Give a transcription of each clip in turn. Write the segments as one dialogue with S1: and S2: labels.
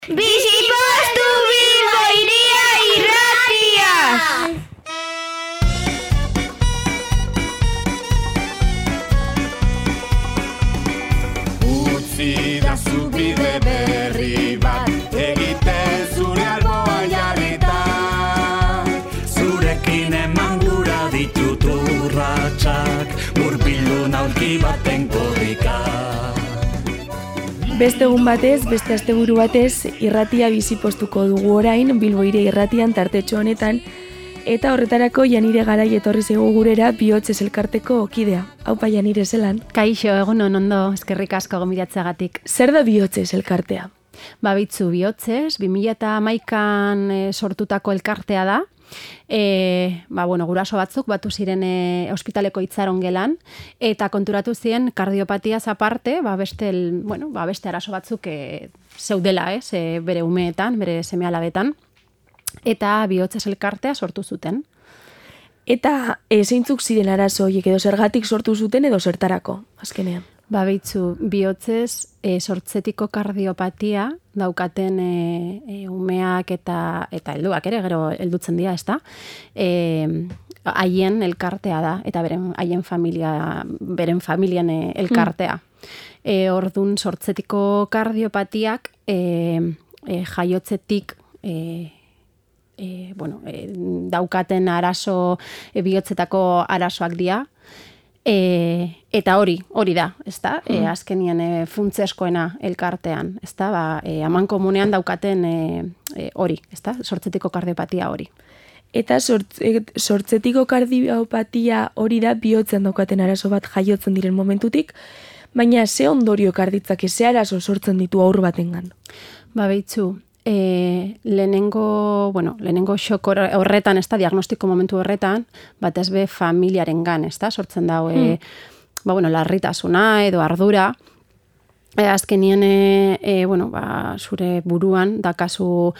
S1: Bizipostu Bilbo Hiria Irratia!
S2: Utzi da zubide berri bat, egiten zure alboan jarrita. Zurekin eman gura ditut urratsak, murpildu naulki baten korrika.
S3: Beste egun batez, beste asteburu batez, irratia bizipostuko dugu orain, Bilbo Hiria Irratian tartetxo honetan, eta horretarako Janire Garai etorri zaigu gurera Bihotzez elkarteko kidea. Aupa Janire, zelan?
S4: Kaixo, egunon ondo, eskerrik asko gonbidatzeagatik.
S3: Zer da Bihotzez elkartea?
S4: Babitzu Bihotzez, 2011an sortutako elkartea da. Guraso batzuk batu ziren ospitaleko itxaron gelan, eta konturatu ziren kardiopatiaz aparte, beste arazo batzuk zeudela, bere umeetan, bere seme-alabetan, eta Bihotzez elkartea sortu zuten.
S3: Eta zeintzuk ziren arazo horiek, edo zergatik sortu zuten edo zertarako, azkenean?
S4: Babitzu, Bihotzez sortzetiko kardiopatia daukaten umeak eta helduak ere, gero heldutzen dira, ezta? Haien elkartea da, eta beren familian elkartea. Ordun sortzetiko kardiopatiak jaiotzetik daukaten arazo, bihotzetako arazoak dira. Eta hori da, ezta? Azkenien funtzeskoena elkartean, ezta? Aman komunean daukaten hori, ezta? Sortzetiko kardiopatia hori.
S3: Eta sortzetiko kardiopatia hori da bihotzean daukaten arazo bat jaiotzen diren momentutik, baina ze ondorio karditzak, ze arazo sortzen ditu haur batengan?
S4: Babitzu, lehenengo xok horretan, ez da, diagnostiko momentu horretan, batez be familiarengan, ez da, sortzen dago, larritasuna edo ardura, azkenien, zure buruan, dakazu,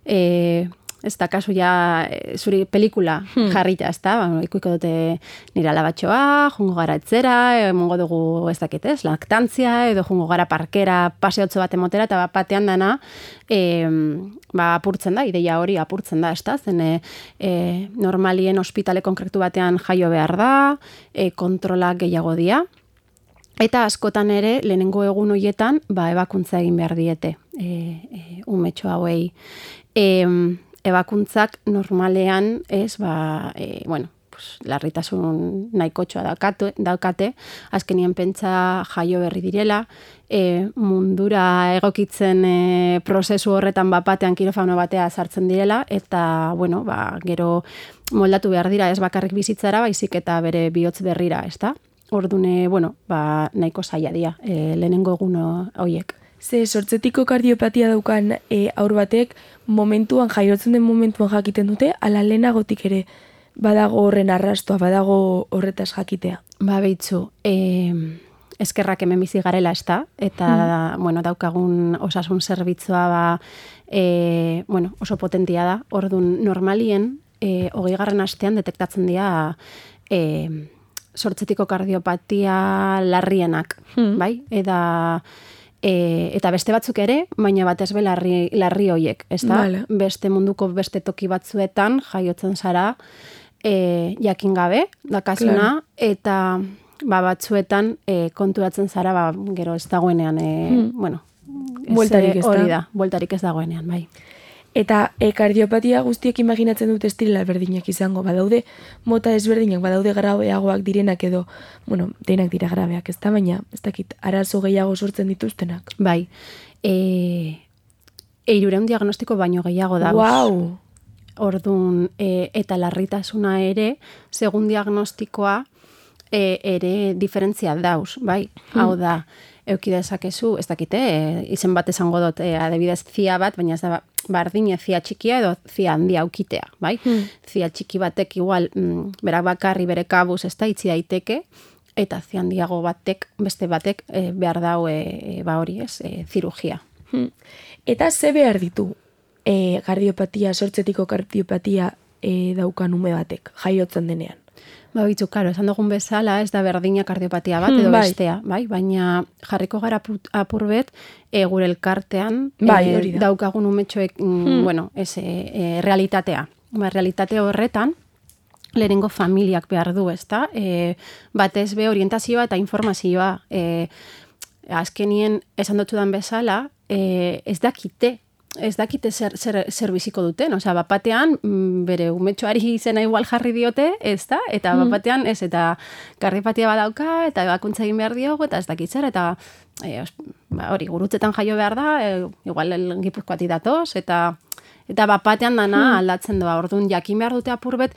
S4: zuri pelikula jarrita, ez da, ikuiko dute nire alabatxoa, jungo gara etzera, emongo dugu ez dakitez, laktantzia, edo jungo gara parkera paseotzo bat emotera, eta batean dana, apurtzen da, ideia hori apurtzen da, ez da, zen normalien ospitale konkretu batean jaio behar da, kontrolak gehiago dira, eta askotan ere, lehenengo egun horietan, ebakuntza egin behar diete, umetxo hauei. Ebakuntzak normalean larritasun nahikotxoa daukate, azkenien pentsa jaio berri direla, mundura egokitzen prozesu horretan batean kirofano batea sartzen direla, eta gero moldatu behar dira ez bakarrik bizitzara, baizik eta bere bihotz berrira, ez da? Ordune, nahiko zaila dira, lehenengo egun horiek.
S3: Ze sortzetiko kardiopatia daukan haur batek jaiotzen den momentuan jakiten dute, ala lehenagotik ere badago horren arrastoa, badago horretaz jakitea.
S4: Behitzu, eskerrak hemen bizi garela, ez da, eta daukagun osasun zerbitzua oso potentia da. Orduan, normalien, 20. astean detektatzen dira sortzetiko kardiopatia larrienak, bai? Eta beste batzuk ere, baina batez be larri hoiek, ez da?
S3: Vale.
S4: Beste munduko beste toki batzuetan jaiotzen zara jakin gabe, dakazuna, eta batzuetan konturatzen zara, gero ez dagoenean,
S3: bueltarik ez da.
S4: Hori da, bueltarik ez dagoenean, bai.
S3: Eta kardiopatia guztiek imaginatzen dute estirela berdinak izango, badaude mota ezberdinak, badaude grabeagoak direnak edo, denak dira grabeak, ez da, baina ez dakit, arazo gehiago sortzen dituztenak.
S4: Bai, 300 diagnostiko baino gehiago dauz.
S3: Wow!
S4: Orduan, eta larritasuna ere, segun diagnostikoa ere diferentzia dauz, bai? Hau da, euki dezakezu, ez dakite, izen bat esango dut, adibidez zia bat, baina ez da bardine zia txikia edo zia handia aukitea, bai? Zia txiki batek igual, berak bakarri bere kabuz ez da itzi daiteke, eta zia handiago batek, beste batek, behar dau hori ez, zirugia.
S3: Eta ze behar ditu kardiopatia, sortzetiko kardiopatia daukan ume batek, jaiotzen denean?
S4: Ba, bitzu, karo, esan dugun bezala, ez da berdina kardiopatia bat edo
S3: bai.
S4: bestea, bai? Baina jarriko gara apurbet gure elkartean
S3: Bai, hori da.
S4: daukagun umetxoek, bueno, realitatea. Ba, realitate horretan, lehenengo familiak behar du, ezta? Batez be orientazioa eta informazioa. Azkenien, esan dutzudan bezala, ez dakite zer biziko duten. Osea, bapatean, bere umetxoari izena igual jarri diote, ez da? Eta bapatean, ez, eta kardiopatia badauka, eta ebakuntza egin behar diogu, eta ez dakit zer, eta hori, gurutzetan jaio behar da, igual Gipuzkoatik datoz, eta bapatean dana aldatzen doa. Orduan, jakin behar dute apurbet,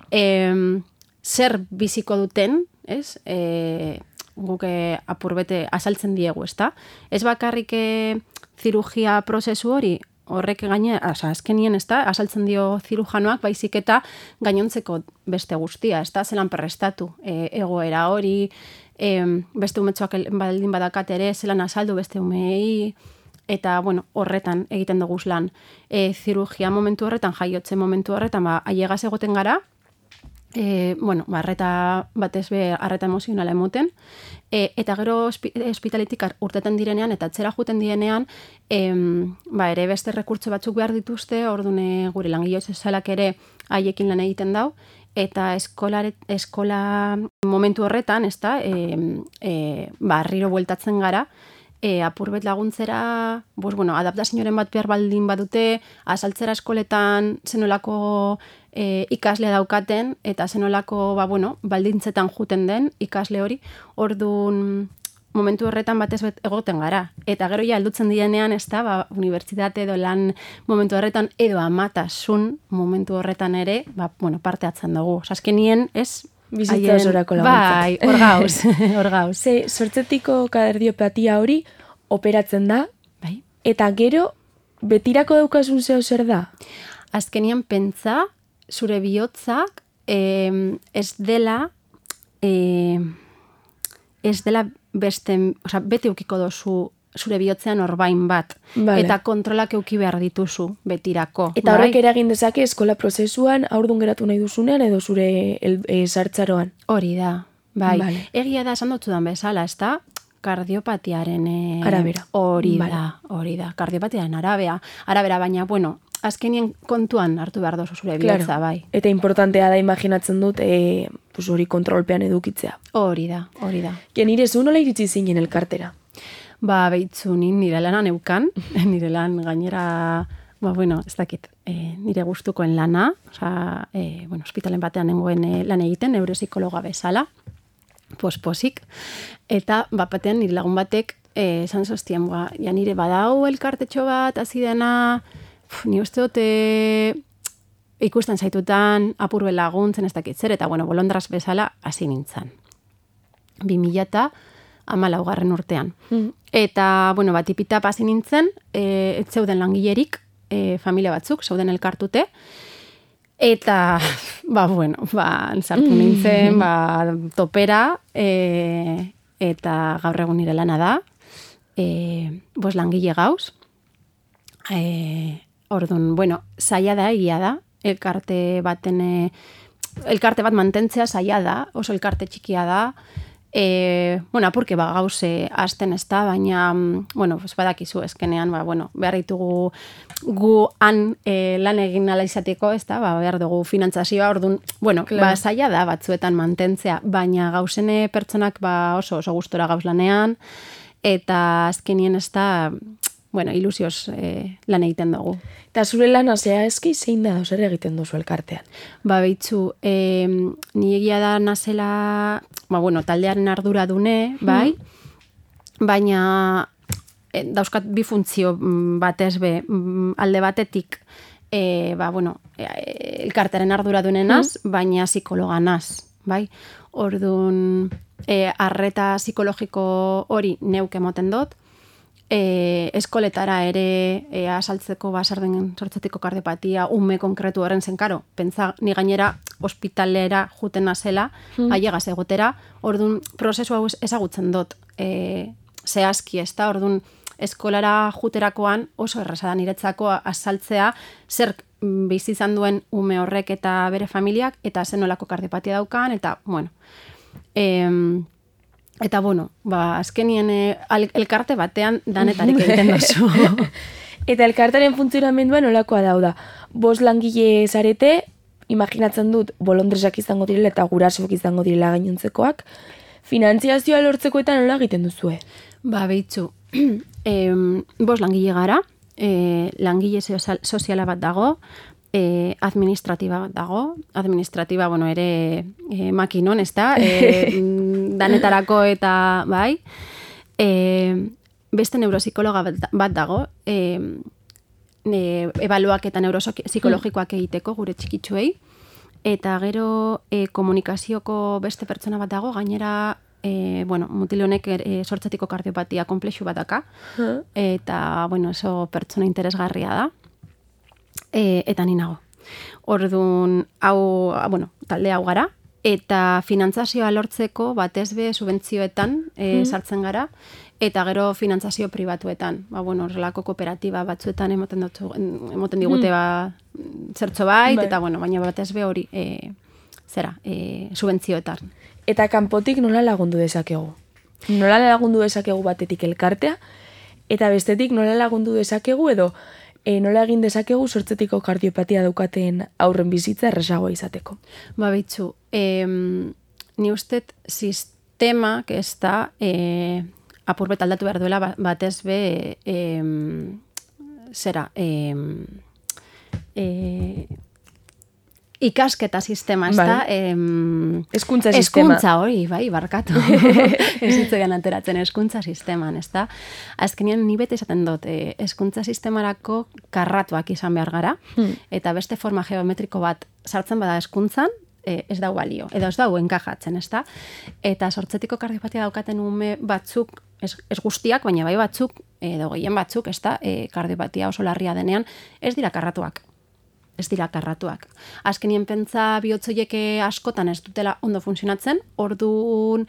S4: zer biziko duten, ez? Guk apurbete azaltzen diegu, ez da? Ez bakarrik zirugia prozesu hori, horrek azkenien, ez da, azaltzen dio zirujanoak, baizik eta gainontzeko beste guztia, ez da, zelan prestatu egoera hori, beste umetxoak baldin badakat ere, zelan azaldu beste umei, eta, bueno, horretan egiten dugu lan. Zirugia momentu horretan, jaiotze momentu horretan, aiegaz egoten gara, bueno, arreta batez be, arreta emozionala emoten, eta gero ospitaletik urteten direnean, eta atzera juten direnean, ere beste rekurtso batzuk behar dituzte, orduan gure langile sozialak ere haiekin lan egiten dau, eta eskola momentu horretan, ez da, arriro bueltatzen gara, apurbet laguntzera, adaptazioaren bat behar baldin badute, azaltzera eskoletan zenolako ikaslea daukaten, eta zenolako baldintzetan juten den ikasle hori, orduan momentu horretan batez egoten gara. Eta gero ja heldutzen direnean, ez da, unibertsitate edo lan momentu horretan, edo amatasun momentu horretan ere, parte hartzen dugu. Azkenien, ez?
S3: Bizitza osorako
S4: Bai,
S3: laguntzak.
S4: hor gauz.
S3: Sortzetiko kardiopatia hori operatzen da,
S4: bai.
S3: Eta gero betirako daukasun zeo zer da?
S4: Azkenien pentsa, zure bihotzak ez dela beste, bete eukiko dozu zure bihotzean orbain bat.
S3: Vale.
S4: Eta kontrolak euki behar dituzu betirako.
S3: Eta horrek eragin dezake eskola prozesuan aurdun geratu nahi duzunean edo zure sartzaroan?
S4: Hori da, bai.
S3: Vale.
S4: Egia da, esan dutzudan bezala, ez da? Kardiopatiaren
S3: arabera.
S4: Hori da, kardiopatiaren arabera, baina, azkenien kontuan hartu behar dozu zure bihotza, bai.
S3: Eta importantea da, imaginatzen dut, hori kontrolpean edukitzea.
S4: Hori da.
S3: Nire zu nola iritsi zinen elkartera?
S4: Behitzu, nire lana neukan, nire lan gainera, ez dakit, nire gustukoen lana, ospitalen batean nengoen lan egiten, neuropsikologa bezala, posik, eta batean nire lagun batek, esan zoztien, nire badau elkartetxo bat, hasi dena, ni uste dute ikusten zaitutan, apurbe laguntzen ez dakit zer, eta bolondraz bezala hasi nintzen. 2014 urtean. Eta, batipita hasi nintzen, ez zeuden langilerik, familia batzuk, zeuden elkartute, eta, sartu nintzen, topera, eta gaur egun nire lana da, langile gauz, orduan, zaila da, egia da, elkarte bat mantentzea zaila da, oso elkarte txikia da, apurke gauze hasten ez da, baina, badakizu ezkenean, behar ditugu gu han lan egin ala izateko, ez da, behar dugu finantzazioa, orduan, zaila da batzuetan mantentzea, baina gauzene pertsonak oso gustora gauz lanean, eta azkenien ez da, ilusioz lan egiten dugu.
S3: Eta zure lana zehazki zein da zer egiten duzu elkartean?
S4: Behitzu, ni egia da nazela, taldearen ardura dune, bai, baina dauzkat bi funtzio batez be, alde batetik, elkartearen ardura dunenaz, baina psikologanaz, bai. Orduan, arreta psikologiko hori neuk emoten dut, eskoletara ere asaltzeko zer den sortzetiko kardiopatia ume konkretu horren zen, karo, pentsa ni gainera ospitalera juten azela, aiegaz egotera, orduan prozesu hau ezagutzen dut zehazki, ez da, orduan eskolara juterakoan oso erraza da niretzako azaltzea zer bizi izan duen ume horrek eta bere familiak, eta zenolako kardiopatia daukan, eta, bueno, eta, bueno, azkenien elkarte batean danetarik egiten dozu.
S3: Eta elkartaren funtzionamendua nolakoa dauda. 5 langile zarete, imaginatzen dut bolondresak izango direla eta gurasoak izango direla gainontzekoak. Finantziazioa lortzeko eta nola egiten duzue?
S4: Behitzu, 5 langile gara, langile soziala bat dago, administratiba bat dago, administratiba, bueno, ere makinon, ez da, danetarako eta bai, beste neuropsikologa bat dago, ebaluak eta neuropsikologikoak egiteko gure txikitsuei, eta gero komunikazioko beste pertsona bat dago, gainera, bueno, mutil honek sortzetiko kardiopatia komplexu bat daka, eta, bueno, eso pertsona interesgarria da, eta ni nago. Orduan, hau, bueno, talde hau gara, eta finantzazioa lortzeko batez be subentzioetan sartzen gara, eta gero finantzazio pribatuetan. Bueno, horrelako kooperatiba batzuetan emoten digute zertxo bait, eta bueno, baina batez be hori subentzioetan.
S3: Eta kanpotik nola lagundu dezakegu? Nola lagundu dezakegu batetik elkartea, eta bestetik nola lagundu dezakegu edo nola egin dezakegu sortzetiko kardiopatia daukaten aurren bizitza errazagoa izateko?
S4: Behitzu, ni ustet sistemak ez da apurbet aldatu behar duela batez be ikasketa sistema, ez da?
S3: Hezkuntza sistema.
S4: Hezkuntza hori, bai, barkatu. Ez zitzean ateratzen hezkuntza sisteman, ez da? Azkenean ni bete esaten dut, hezkuntza sistemarako karratuak izan behar gara, eta beste forma geometriko bat sartzen bada hezkuntzan, ez dau balio, edo ez dau enkajatzen, ez da? Eta sortzetiko kardiopatia daukaten ume batzuk, ez guztiak, baina bai batzuk, edo gehien batzuk, ez da, kardiopatia oso larria denean, ez dira karratuak. Azkenien pentsa bihotzoiek askotan ez dutela ondo funtzionatzen, orduan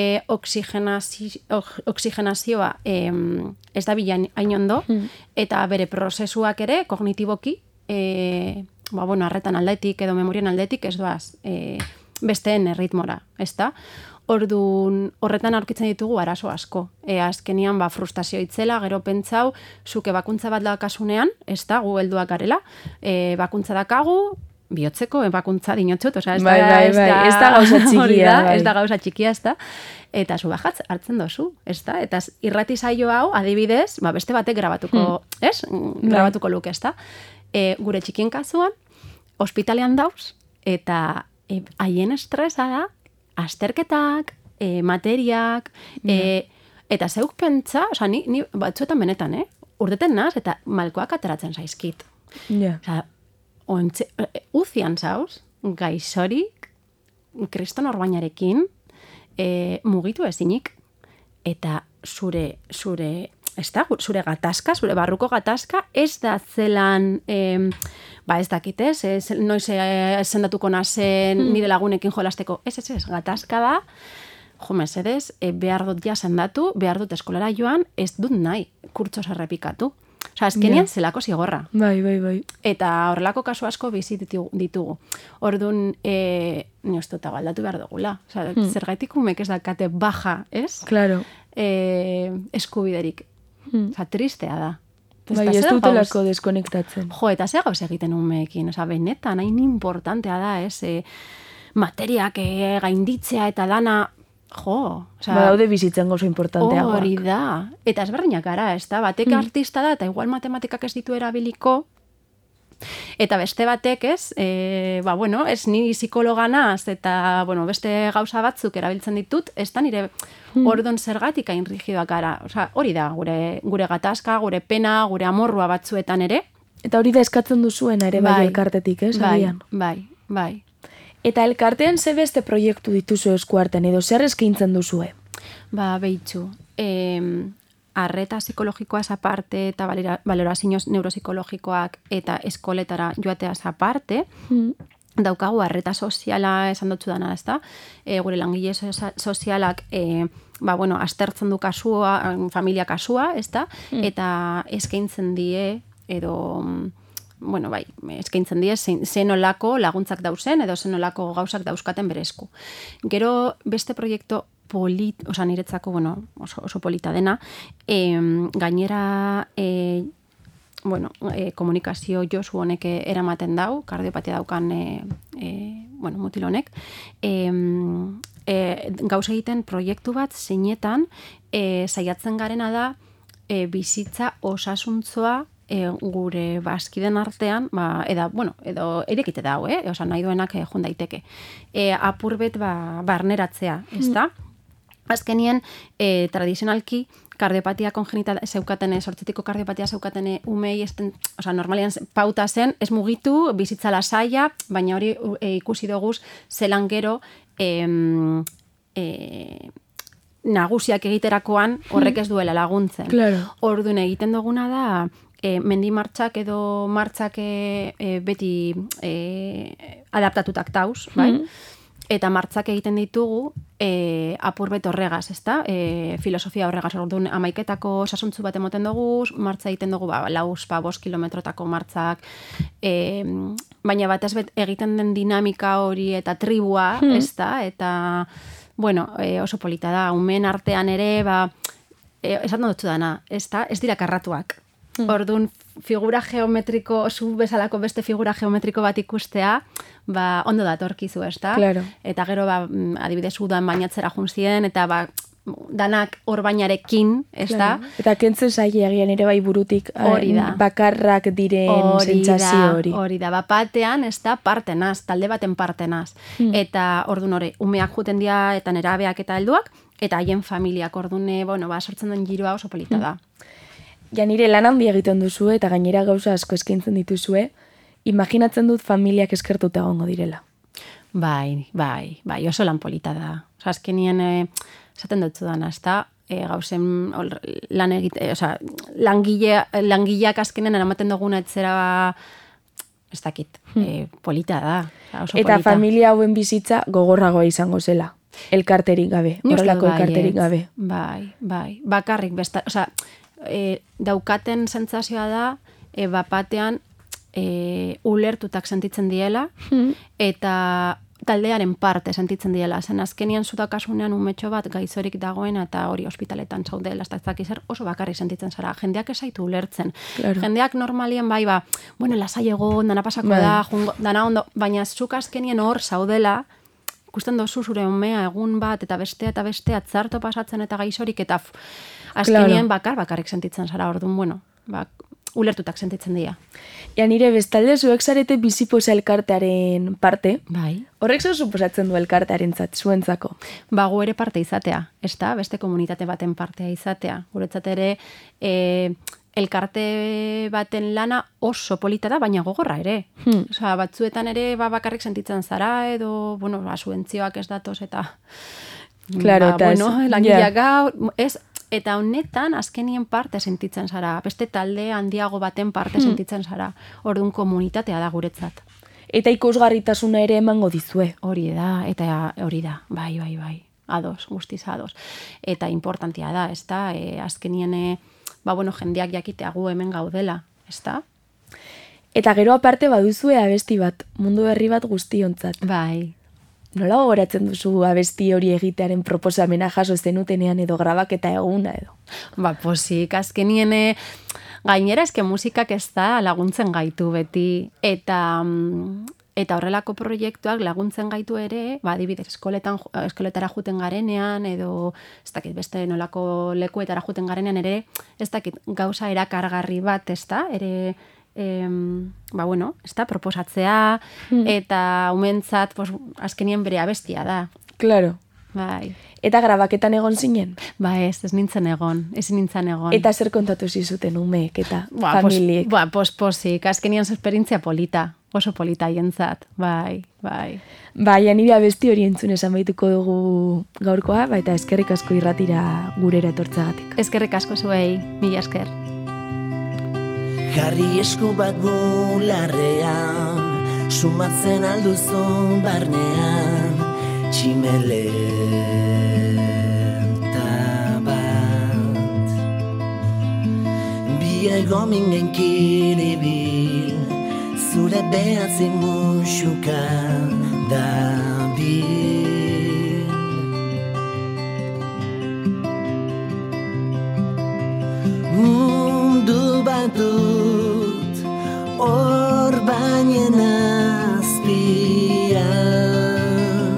S4: oksigenazioa ez da bilan hain ondo, eta bere prozesuak ere kognitiboki, arretan aldetik edo memorian aldetik ez doaz besteen erritmora, ez da? Orduan, horretan aurkitzen ditugu arazo asko. Azkenian, frustrazio itzela, gero pentsau, zuke bakuntza bat dakasunean, ez da, gu helduak garela, bakuntza dakagu, bihotzeko, bakuntza dinotzut, ez
S3: da gauza txikia.
S4: Ez da gauza txikia, ez da. Eta zu bajatz hartzen dozu, ez da? Eta irrati saio hau, adibidez, beste batek grabatuko, ez? Grabatuko luke, ez da? Gure txikien kasuan, ospitalean dauz, eta haien estresa da, azterketak, materiak, eta zeuk pentsa, ni batzuetan benetan, urdeten naz, eta malkoak ateratzen zaizkit. Uzian zauz, gaixorik, kriston orbainarekin, mugitu ezinik, eta zure gatazka, zure barruko gatazka, ez da zelan, ez dakitez, noiz sendatuko nazen nire lagunekin jolasteko, ez, gatazka da, mesedez, behar dut ja sendatu, behar dut eskolara joan, ez dut nahi, kurtsoz errepikatu. Azkenean zelako zigorra.
S3: Bai.
S4: Eta horrelako kasu asko bizi ditugu. Orduan, ni uste dut aldatu behar dugula. Zergaitik umek ez dakate baja, ez?
S3: Claro.
S4: Eskubiderik. Tristea da.
S3: Bai, ez dutelako deskonektatzen.
S4: Eta ze gauz egiten umeekin. Benetan, hain importantea da, ez? Materiak gainditzea eta dana...
S3: Daude bizitzen gozo importanteagoak.
S4: Hori da. Eta ezberdinak gara, ez da? Batek artista da, eta igual matematikak ez ditu erabiliko, eta beste batek ez, ez ni psikologa naz, eta beste gauza batzuk erabiltzen ditut, ez da nire ordon zergatik hain rigidoak gara. Hori da, gure gatazka, gure pena, gure amorrua batzuetan ere.
S3: Eta hori da eskatzen duzuena ere bai elkartetik, ez?
S4: Bai.
S3: Eta elkartean ze beste proiektu dituzu eskuartean, edo zer eskaintzen duzue?
S4: Behitzu, arreta psikologikoaz aparte eta balorazio neuropsikologikoak eta eskoletara joateaz aparte, daukagu arreta soziala esan dutzu dana, ezta? Gure langile sozialak aztertzen du kasua, familia kasua, ezta? Eta eskaintzen die edo eskaintzen die zenolako laguntzak dauzen edo zenolako gauzak dauzkaten berezku. Gero beste proiektu niretzako, oso polita dena, gainera komunikazio josu honek eramaten dau, kardiopatia daukan mutil honek, gauza egiten proiektu bat zeinetan saiatzen garena da bizitza osasuntzoa gure bazkiden artean, edo irekite dau, nahi duenak jun daiteke. Apurbet barneratzea, ezta? Azkenien, tradizionalki, kardiopatia kongenital zeukaten, sortzitiko kardiopatia zeukaten umei, normalian pauta zen, ez mugitu, bizitza lasaia, baina hori ikusi doguz zelan gero nagusiak egiterakoan horrek ez duela laguntzen.
S3: Claro.
S4: Orduan egiten duguna da, mendi martxak edo martxak beti adaptatutak dauz, bai? Eta martzak egiten ditugu apurbet horregaz, ezta? Filosofia horregaz, orduan 11etako osasuntzu bat emoten dugu, martza egiten dugu 4-5 kilometrotako martzak, baina batez egiten den dinamika hori eta tribua, ezta? Eta, oso polita da, umeen artean ere, esan dutzu dana, ezta? Ez dira karratuak. Orduan, figura geometriko, zu bezalako beste figura geometriko bat ikustea, ondo datorkizu, ezta?
S3: Claro.
S4: Eta gero, adibidez, udan bainatzera juntzien, eta danak hor bainarekin, ezta?
S3: Claro. Eta kentzen agian ere bai burutik bakarrak diren sentsazio hori.
S4: Hori da, batean, ezta, partenaz, talde baten partenaz. Eta orduan hori, umeak juten dira, eta nerabeak eta helduak, eta haien familiak orduan, sortzen den giroa oso polita da.
S3: Ja nire lan handi egiten duzue eta gainera gauza asko eskaintzen dituzue, imaginatzen dut familiak eskertuta egongo direla.
S4: Bai, oso lan polita da. Azkenien, esaten dutzu dana, ezta, gauzen lan egite, langileak azkenen eramaten duguna etzera, ez dakit, polita da. Oso
S3: eta
S4: polita.
S3: familia hauen bizitza gogorragoa izango zela. Elkarterik gabe, horrelako elkarterik gabe.
S4: Bai. Bakarrik, daukaten sentsazioa da, bapatean ulertutak sentitzen diela, eta taldearen parte sentitzen diela. Zen azkenian zutakasunean umetxo bat gaizorik dagoena eta hori ospitaletan zaudela, ez dakit zer oso bakarrik sentitzen zara. Jendeak esaitu ulertzen. Claro. Jendeak normalien lasai egon, dana pasako da, dana ondo, baina zuk azkenien hor zaudela, ikusten dozu zure umea egun bat eta bestea txarto pasatzen eta gaizorik eta azkenien bakarrik sentitzen zara, orduan, ulertutak sentitzen dira.
S3: Ja nire bestalde zuek zarete biziposa elkartearen parte.
S4: Bai.
S3: Horrek zer suposatzen du elkartearen zuentzako?
S4: Gu ere parte izatea, ezta? Beste komunitate baten partea izatea. Guretzat ere elkarte baten lana oso polita da, baina gogorra ere. Batzuetan ere bakarrik sentitzen zara edo, subentzioak ez datoz eta
S3: claro,
S4: langileak gaur, eta honetan azkenien parte sentitzen zara, beste talde handiago baten parte sentitzen zara, orduan komunitatea da guretzat.
S3: Eta ikusgarritasuna ere emango dizue.
S4: Hori da, bai, ados, guztiz ados. Eta importantia da, ezta, azkenien, jendeak jakitea gu hemen gaudela, ezta?
S3: Eta gero aparte baduzue abesti bat, mundu berri bat guztiontzat.
S4: Bai.
S3: Nola gogoratzen duzu abesti hori egitearen proposamena jaso zenutenean edo grabaketa eguna edo?
S4: Posik, azkenien gainera eske musikak ez da laguntzen gaitu beti eta horrelako proiektuak laguntzen gaitu ere, adibidez eskoletara juten garenean edo ez dakit beste nolako lekuetara juten garenean ere, ez dakit gauza erakargarri bat, ez da, ere proposatzea eta umentzat azkenien bere abestia da.
S3: Claro.
S4: Bai.
S3: Eta grabaketan egon zinen?
S4: Ez nintzen egon.
S3: Eta zer kontatu zizuten umeek eta familiek?
S4: Posik, azkenian esperientzia polita, oso polita jentzat, bai.
S3: Bai, nire abesti hori entzun esan baituko dugu gaurkoa, eta eskerrik asko irratira gurera etortzagatik.
S4: Eskerrik asko zuei, mila esker.
S5: Jarri esku bat bularrean, sumatzen alduzu barnean tximeleta bat. Biai gomingen kiribil, zure behatzi musuka dabil. Mundu bat dut hor bainen azpian,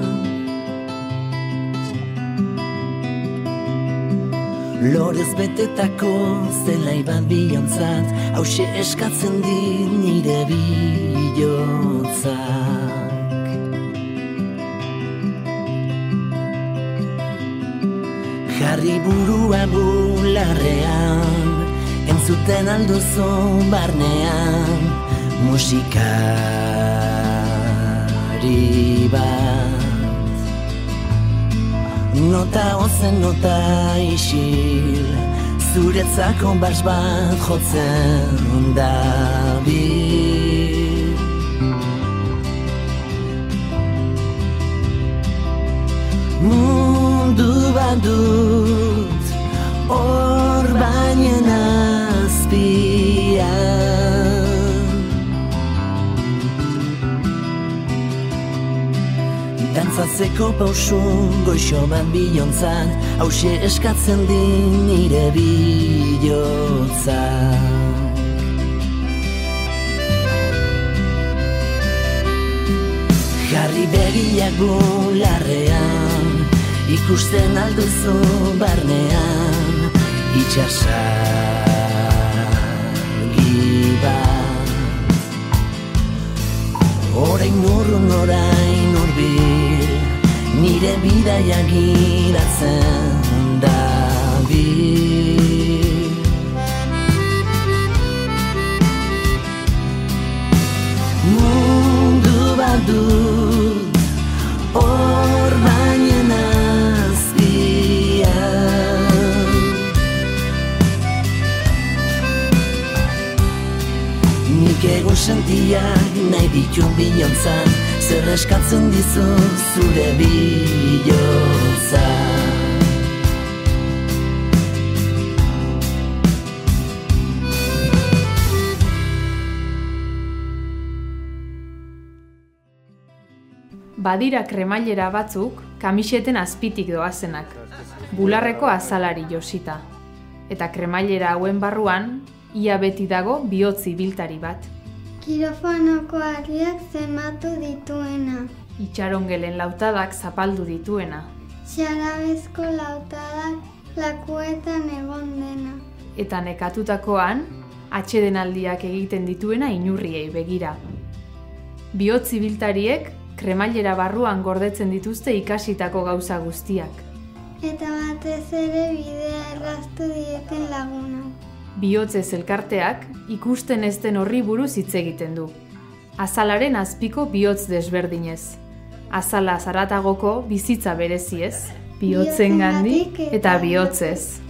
S5: lorez betetako zelai bat bihontzat, hause eskatzen dit nire bihotzak. Jarri burua bularrean, entzuten alduzu barnean musikari bat. Nota ozen, nota isil, zuretzako bas bat jotzen dabil. Mundu bat dut hor bainen azpian, dantzatzeko pausun goixo bat bilontzan, hause eskatzen din nire bihotzak. Jarri begiak bularrean, ikusten alduzu barnean itxasargi bat. Orain urrun, orain hurbil, nire bidaia giratzen dabil. Mundu bat dut hor bainen azpian, nik egun sentiak nahi ditun bilontzan, zer eskatzen dizu zure bihotzak.
S6: Badira kremailera batzuk kamiseten azpitik doazenak, bularreko azalari josita. Eta kremailera hauen barruan, ia beti dago bihotz ibiltari bat.
S7: Kirofanoko harriak zenbatu dituena.
S6: Itxarongelen lautadak zapaldu dituena.
S7: Xarabezko lautadak lakuetan egon dena.
S6: Eta nekatutakoan, atsedenaldiak egiten dituena inurriei begira. Bihotz ibiltariek kremailera barruan gordetzen dituzte ikasitako gauza guztiak.
S7: Eta batez ere bidea erraztu dieten laguna.
S6: Bihotzez elkarteak ikusten ez den horri buruz hitz egiten du. Azalaren azpiko bihotz desberdinez. Azala zaratagoko bizitza bereziez, bihotzengandik eta bihotzez.